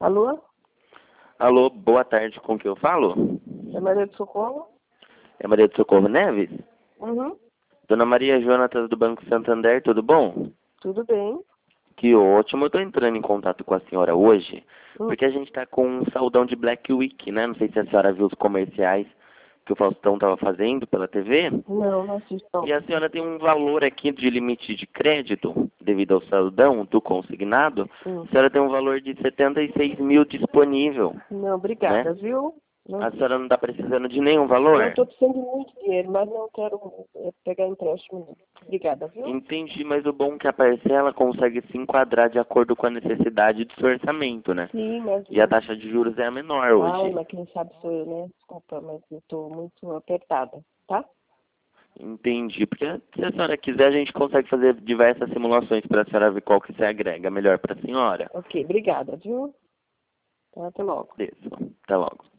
Alô? Alô, boa tarde, com quem eu falo? É Maria do Socorro? É Maria do Socorro Neves? Uhum. Dona Maria Jonatas do Banco Santander, tudo bom? Tudo bem. Que ótimo, eu tô entrando em contato com a senhora hoje, Hum. porque a gente tá com um saldão de Black Week, né? Não sei se a senhora viu os comerciais que o Faustão tava fazendo pela TV. Não assisto. E a senhora tem um valor aqui de limite de crédito, devido ao saldão do consignado. A senhora tem um valor de 76 mil disponível, Não, né? obrigada, viu? Não, A senhora não está precisando de nenhum eu valor? estou precisando de muito dinheiro, mas não quero pegar empréstimo. Não. Obrigada, viu? Entendi, mas o bom é que a parcela consegue se enquadrar de acordo com a necessidade do seu orçamento, né? Sim, mas... E a taxa de juros é a menor hoje. Ai, mas quem sabe sou eu, né? Desculpa, mas eu estou muito apertada, tá? Entendi, porque se a senhora quiser, a gente consegue fazer diversas simulações para a senhora ver qual que se agrega melhor para a senhora. Ok, obrigada, viu? Até logo. Isso, até logo.